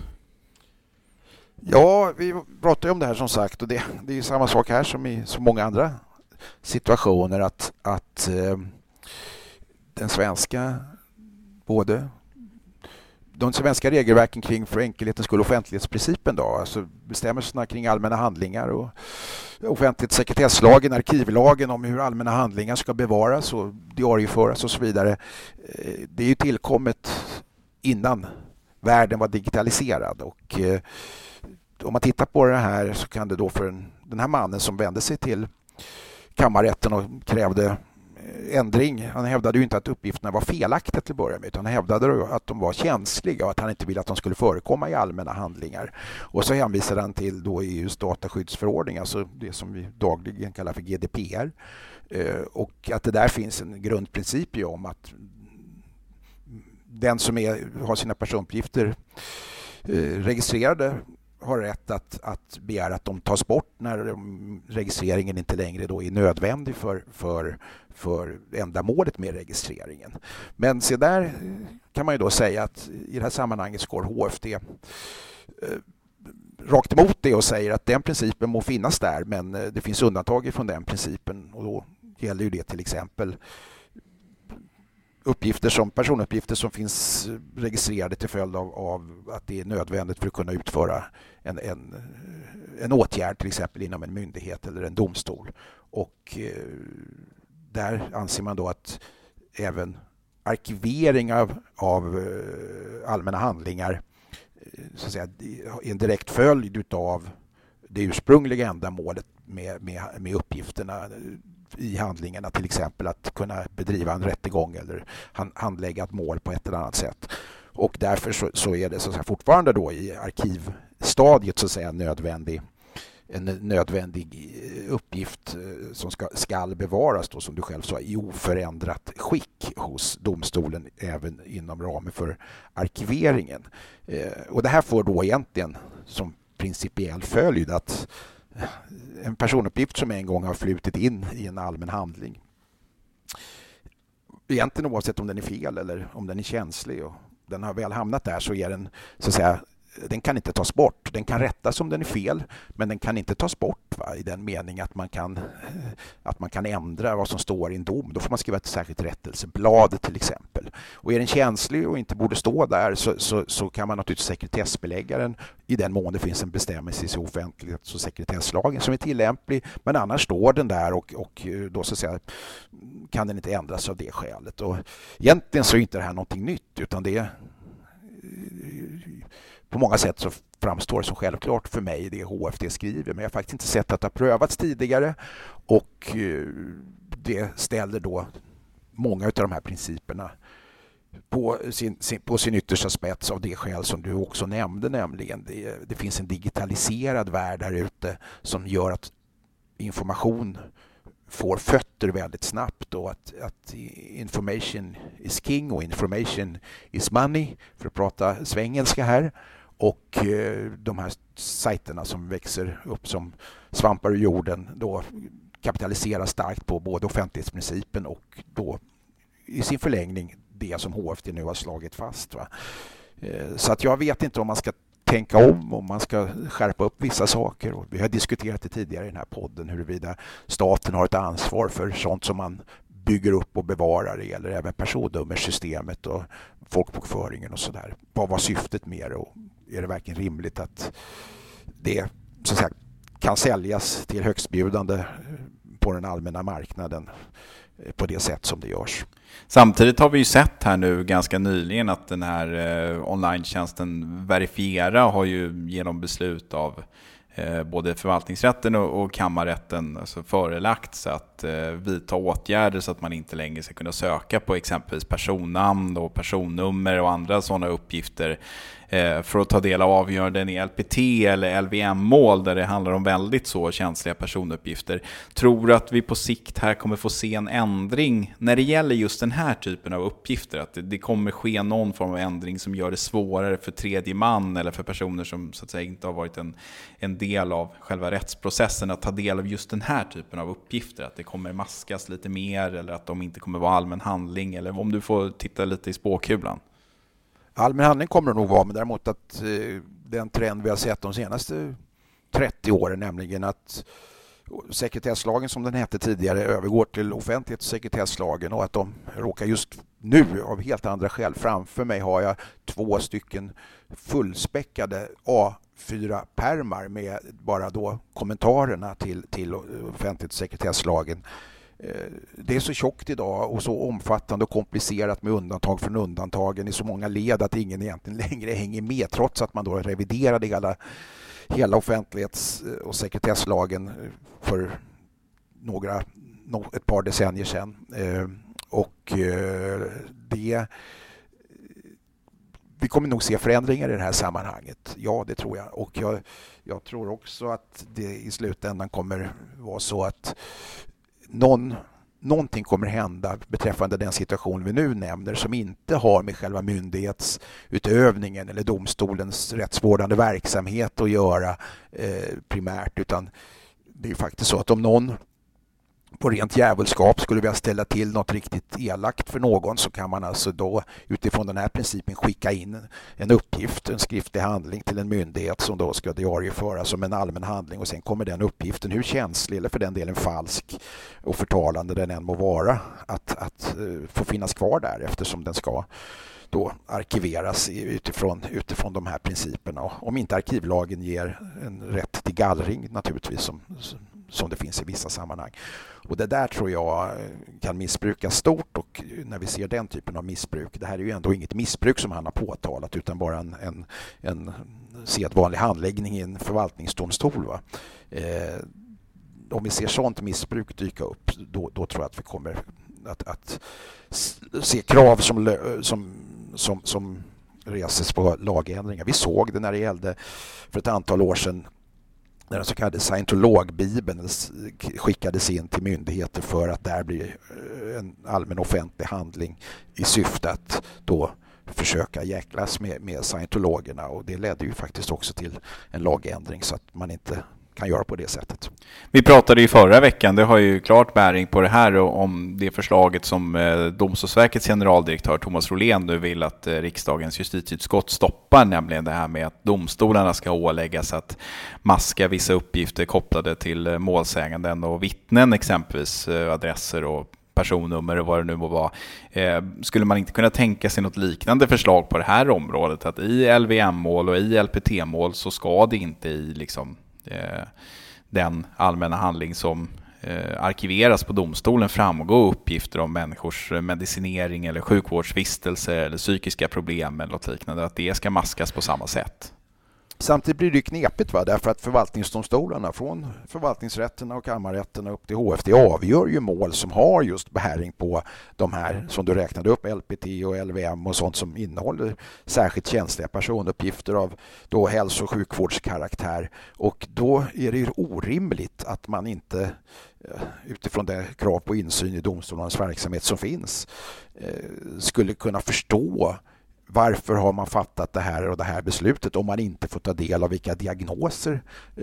[SPEAKER 5] Ja, vi pratar ju om det här som sagt, och det, det är ju samma sak här som i så många andra situationer, att, att eh, den svenska både de svenska regelverken kring för enkelhetens skull offentlighetsprincipen då, alltså bestämmelserna kring allmänna handlingar och offentlighetssekretesslagen, arkivlagen om hur allmänna handlingar ska bevaras och diarieföras och så vidare. Det är ju tillkommet innan världen var digitaliserad, och eh, om man tittar på det här så kan det då för en, den här mannen som vände sig till kammarrätten och krävde ändring. Han hävdade ju inte att uppgifterna var felaktiga till att börja med, utan han hävdade att de var känsliga och att han inte ville att de skulle förekomma i allmänna handlingar. Och så hänvisade han till då E U:s dataskyddsförordning, alltså det som vi dagligen kallar för G D P R. Och att det där finns en grundprincip ju om att den som är, har sina personuppgifter registrerade har rätt att, att begära att de tas bort när registreringen inte längre då är nödvändig för, för, för ändamålet med registreringen. Men se där kan man ju då säga att i det här sammanhanget så går H F D eh, rakt emot det och säger att den principen må finnas där, men det finns undantag från den principen, och då gäller ju det till exempel uppgifter som, personuppgifter som finns registrerade till följd av, av att det är nödvändigt för att kunna utföra en, en, en åtgärd till exempel inom en myndighet eller en domstol. Och eh, där anser man då att även arkivering av, av eh, allmänna handlingar eh, så att säga, är en direkt följd utav det ursprungliga ändamålet med, med, med uppgifterna i handlingarna, till exempel att kunna bedriva en rättegång eller handlägga ett mål på ett eller annat sätt. Och därför så, så är det så att säga, fortfarande då i arkivstadiet så att säga nödvändig, en nödvändig uppgift som ska, ska bevaras då, som du själv sa, i oförändrat skick hos domstolen även inom ramen för arkiveringen. Och det här får då egentligen som principiell följd att en personuppgift som en gång har flutit in i en allmän handling, egentligen oavsett om den är fel eller om den är känslig och den har väl hamnat där, så är den så att säga, den kan inte tas bort. Den kan rättas om den är fel, men den kan inte tas bort, va? I den mening att man kan att man kan ändra vad som står i en dom. Då får man skriva ett särskilt rättelseblad till exempel. Och är den känslig och inte borde stå där så, så, så kan man naturligtvis sekretessbelägga den i den mån det finns en bestämmelse i offentlighets- och sekretesslagen som är tillämplig, men annars står den där och, och då så att säga kan den inte ändras av det skälet. Och egentligen så är inte det här någonting nytt, utan det är på många sätt så framstår det som självklart för mig det H F D skriver, men jag har faktiskt inte sett att det har prövats tidigare, och det ställer då många av de här principerna på sin, sin, på sin yttersta spets av det skäl som du också nämnde, nämligen det, det finns en digitaliserad värld här ute som gör att information får fötter väldigt snabbt, och att, att information is king och information is money, för att prata svengelska här. Och eh, de här sajterna som växer upp som svampar ur jorden då kapitaliserar starkt på både offentlighetsprincipen och då i sin förlängning det som H F D nu har slagit fast. Va? Eh, så att jag vet inte om man ska tänka om, om man ska skärpa upp vissa saker. Och vi har diskuterat det tidigare i den här podden huruvida staten har ett ansvar för sånt som man bygger upp och bevarar. Det gäller även personnummersystemet och folkbokföringen och sådär. Vad var syftet med det, och är det verkligen rimligt att det så att säga, kan säljas till högstbjudande på den allmänna marknaden på det sätt som det görs.
[SPEAKER 4] Samtidigt har vi ju sett här nu ganska nyligen att den här eh, online-tjänsten Verifiera har ju genom beslut av eh, både förvaltningsrätten och, och kammarrätten alltså förelagt att eh, vidta åtgärder så att man inte längre ska kunna söka på exempelvis personnamn och personnummer och andra sådana uppgifter eh, för att ta del av avgöranden i L P T eller L V M-mål där det handlar om väldigt så känsliga personuppgifter. Tror du att vi på sikt här kommer få se en ändring när det gäller just den här typen av uppgifter? Att det, det kommer ske någon form av ändring som gör det svårare för tredje man eller för personer som så att säga inte har varit en, en del av själva rättsprocessen att ta del av just den här typen av uppgifter? Att det kommer maskas lite mer eller att de inte kommer vara allmän handling, eller om du får titta lite i spåkulan?
[SPEAKER 5] Allmän handling kommer det nog vara, men däremot att eh, den trend vi har sett de senaste trettio åren, nämligen att sekretesslagen som den hette tidigare övergår till offentlighets- och sekretesslagen, och att de råkar just nu av helt andra skäl. Framför mig har jag två stycken fullspäckade A fyra pärmar med bara då kommentarerna till, till offentlighets- och sekretesslagen. Det är så tjockt idag och så omfattande och komplicerat med undantag från undantagen i så många led att ingen egentligen längre hänger med, trots att man då reviderade hela, hela offentlighets- och sekretesslagen för några, ett par decennier sedan. Och det, vi kommer nog se förändringar i det här sammanhanget. Ja, det tror jag. Och jag, jag tror också att det i slutändan kommer vara så att Någon, någonting kommer hända beträffande den situation vi nu nämner som inte har med själva myndighetsutövningen eller domstolens rättsvårdande verksamhet att göra eh, primärt, utan det är faktiskt så att om någon på rent djävulskap skulle vi ställa till något riktigt elakt för någon, så kan man alltså då utifrån den här principen skicka in en uppgift, en skriftlig handling till en myndighet som då ska diarieföras som en allmän handling, och sen kommer den uppgiften, hur känslig eller för den delen falsk och förtalande den än må vara, att, att få finnas kvar där, eftersom den ska då arkiveras utifrån, utifrån de här principerna. Och om inte arkivlagen ger en rätt till gallring naturligtvis, som, som det finns i vissa sammanhang. Och det där tror jag kan missbrukas stort, och när vi ser den typen av missbruk, det här är ju ändå inget missbruk som han har påtalat, utan bara en, en, en sedvanlig handläggning i en förvaltningsdomstol. Va? Eh, om vi ser sånt missbruk dyka upp, då, då tror jag att vi kommer att, att se krav som, som, som, som reses på lagändringar. Vi såg det när det gällde för ett antal år sedan när den så kallade scientologbibeln skickades in till myndigheter för att där blir en allmän offentlig handling i syfte att då försöka jäklas med, med scientologerna, och det ledde ju faktiskt också till en lagändring så att man inte kan göra på det sättet.
[SPEAKER 4] Vi pratade ju förra veckan, det har ju klart bäring på det här, och om det förslaget som eh, Domstolsverkets generaldirektör Thomas Rolén nu vill att eh, riksdagens justitieutskott stoppar, nämligen det här med att domstolarna ska åläggas att maska vissa uppgifter kopplade till eh, målsäganden och vittnen, exempelvis eh, adresser och personnummer och vad det nu må vara. Eh, skulle man inte kunna tänka sig något liknande förslag på det här området, att i L V M-mål och i L P T-mål så ska det inte i liksom den allmänna handling som eh, arkiveras på domstolen framgå uppgifter om människors medicinering eller sjukvårdsvistelse eller psykiska problem eller något liknande, att det ska maskas på samma sätt.
[SPEAKER 5] Samtidigt blir det knepigt, va? Därför att förvaltningsdomstolarna från förvaltningsrätterna och kammarrätterna upp till H F D avgör ju mål som har just bäring på de här som du räknade upp, L P T och L V M och sånt som innehåller särskilt känsliga personuppgifter av då hälso- och sjukvårdskaraktär, och då är det ju orimligt att man inte utifrån det krav på insyn i domstolarnas verksamhet som finns skulle kunna förstå varför har man fattat det här och det här beslutet om man inte får ta del av vilka diagnoser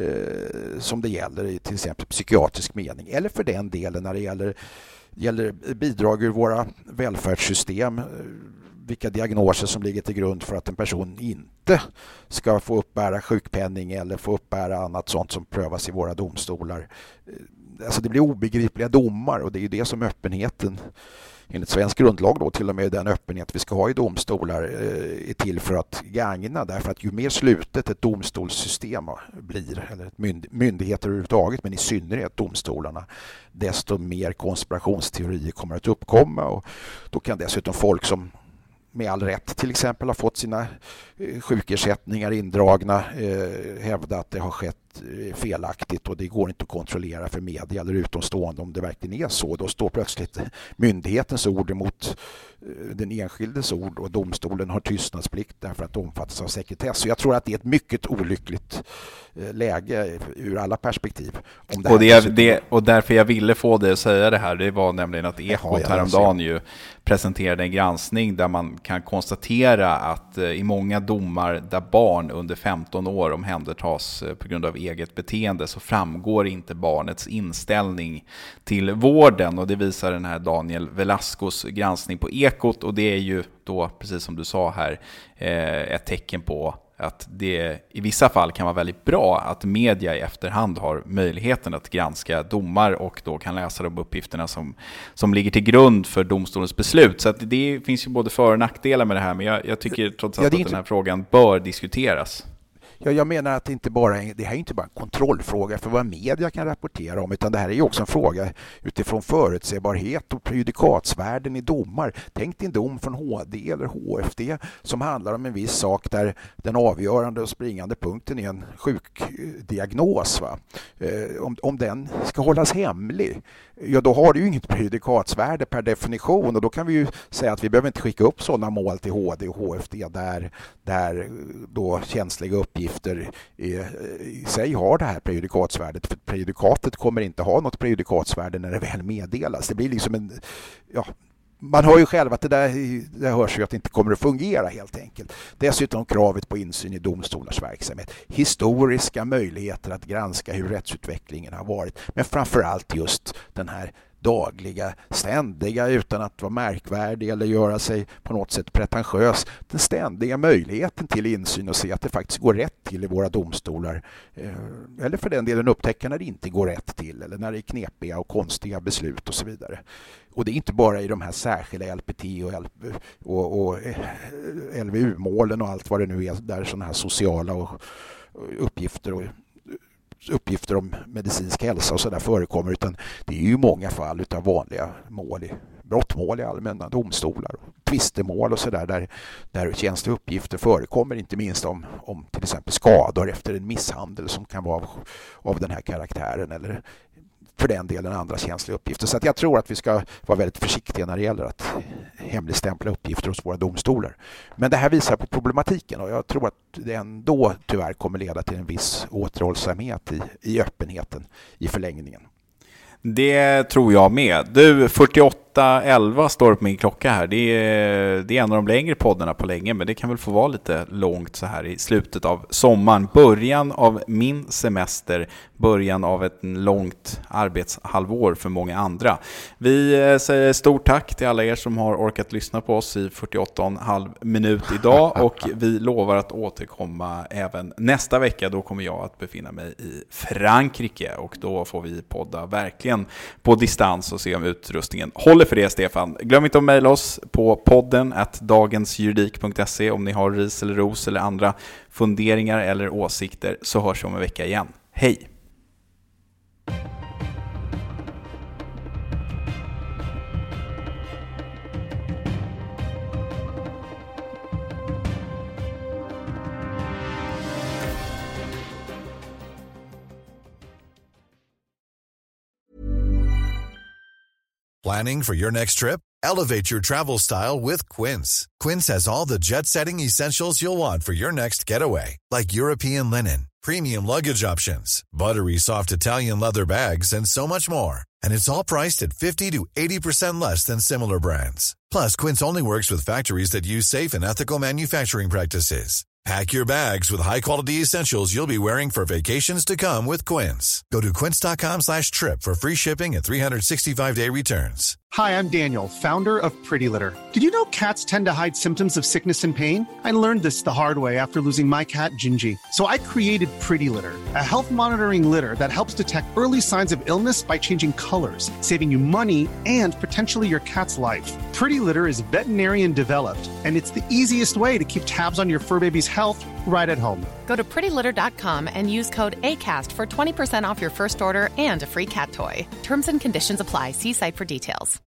[SPEAKER 5] eh, som det gäller i till exempel psykiatrisk mening, eller för den delen när det gäller, gäller bidrag ur våra välfärdssystem, vilka diagnoser som ligger till grund för att en person inte ska få uppbära sjukpenning eller få uppbära annat sånt som prövas i våra domstolar. Alltså det blir obegripliga domar, och det är ju det som öppenheten enligt svensk grundlag då, till och med den öppenhet vi ska ha i domstolar eh, är till för att gagna, därför att ju mer slutet ett domstolssystem blir, eller ett mynd- myndigheter överhuvudtaget, men i synnerhet domstolarna, desto mer konspirationsteorier kommer att uppkomma, och då kan dessutom folk som med all rätt till exempel har fått sina eh, sjukersättningar indragna eh, hävda att det har skett eh, felaktigt, och det går inte att kontrollera för media eller utomstående om det verkligen är så. Då står plötsligt myndighetens ord emot eh, den enskildes ord, och domstolen har tystnadsplikt därför att det omfattas av sekretess. Så jag tror att det är ett mycket olyckligt eh, läge ur alla perspektiv. Om det
[SPEAKER 4] och, det,
[SPEAKER 5] dessutom...
[SPEAKER 4] det, och därför jag ville få dig att säga det här, det var nämligen att Ekot
[SPEAKER 5] ja,
[SPEAKER 4] häromdagen ju presenterade en granskning där man kan konstatera att eh, i många domar där barn under femton år omhändertas eh, på grund av eget beteende, så framgår inte barnets inställning till vården, och det visar den här Daniel Velascos granskning på Ekot, och det är ju då, precis som du sa här, eh, ett tecken på att det i vissa fall kan vara väldigt bra att media i efterhand har möjligheten att granska domar och då kan läsa de uppgifterna som, som ligger till grund för domstolens beslut. Så att det finns ju både för- och nackdelar med det här, men jag, jag tycker trots allt ja, att inte... den här frågan bör diskuteras.
[SPEAKER 5] Ja, jag menar att det, inte bara, det här är inte bara en kontrollfråga för vad media kan rapportera om, utan det här är också en fråga utifrån förutsägbarhet och prejudikatsvärden i domar. Tänk dig en dom från H D eller H F D som handlar om en viss sak där den avgörande och springande punkten är en sjukdiagnos. Va? Eh, om, om den ska hållas hemlig, ja då har det ju inget prejudikatsvärde per definition, och då kan vi ju säga att vi behöver inte skicka upp sådana mål till H D och H F D där, där då känsliga uppgifter i sig har det här prejudikatsvärdet, för prejudikatet kommer inte ha något prejudikatsvärde när det väl meddelas. Det blir liksom en, ja, man hör ju själv att det där det hörs ju att det inte kommer att fungera helt enkelt. Dessutom kravet på insyn i domstolars verksamhet. Historiska möjligheter att granska hur rättsutvecklingen har varit. Men framförallt just den här dagliga, ständiga, utan att vara märkvärdig eller göra sig på något sätt pretentiös, den ständiga möjligheten till insyn och se att det faktiskt går rätt till i våra domstolar. Eller för den delen upptäcka när det inte går rätt till eller när det är knepiga och konstiga beslut och så vidare. Och det är inte bara i de här särskilda L P T och, och, och L V U-målen och allt vad det nu är, där sådana här sociala och, och uppgifter och uppgifter om medicinsk hälsa och så där förekommer, utan det är ju många fall utav vanliga mål i brottmål i allmänna domstolar och tvistemål och så där, där där känsliga uppgifter förekommer, inte minst om, om till exempel skador efter en misshandel som kan vara av, av den här karaktären eller för den delen andra känsliga uppgifter. Så att jag tror att vi ska vara väldigt försiktiga när det gäller att hemligstämpla uppgifter hos våra domstolar. Men det här visar på problematiken och jag tror att det ändå tyvärr kommer leda till en viss återhållsamhet i, i öppenheten i förlängningen.
[SPEAKER 4] Det tror jag med. Du, fyrtioåtta elva står på min klocka här. Det är, det är en av de längre poddarna på länge, men det kan väl få vara lite långt så här i slutet av sommaren. Början av min semester, början av ett långt arbetshalvår för många andra. Vi säger stort tack till alla er som har orkat lyssna på oss i fyrtioåtta och en halv minut idag och vi lovar att återkomma även nästa vecka. Då kommer jag att befinna mig i Frankrike och då får vi podda verkligen på distans och se om utrustningen håller för det, Stefan. Glöm inte att mejla oss på podden at dagensjuridik punkt se om ni har ris eller ros eller andra funderingar eller åsikter, så hörs vi om en vecka igen. Hej!
[SPEAKER 1] Planning for your next trip? Elevate your travel style with Quince. Quince has all the jet-setting essentials you'll want for your next getaway, like European linen, premium luggage options, buttery soft Italian leather bags, and so much more. And it's all priced at fifty to eighty percent less than similar brands. Plus, Quince only works with factories that use safe and ethical manufacturing practices. Pack your bags with high-quality essentials you'll be wearing for vacations to come with Quince. Go to quince.com slash trip for free shipping and three sixty-five day returns.
[SPEAKER 6] Hi, I'm Daniel, founder of Pretty Litter. Did you know cats tend to hide symptoms of sickness and pain? I learned this the hard way after losing my cat, Gingy. So I created Pretty Litter, a health monitoring litter that helps detect early signs of illness by changing colors, saving you money and potentially your cat's life. Pretty Litter is veterinarian developed, and it's the easiest way to keep tabs on your fur baby's health right at home.
[SPEAKER 7] Go to pretty litter dot com and use code ACAST for twenty percent off your first order and a free cat toy. Terms and conditions apply. See site for details.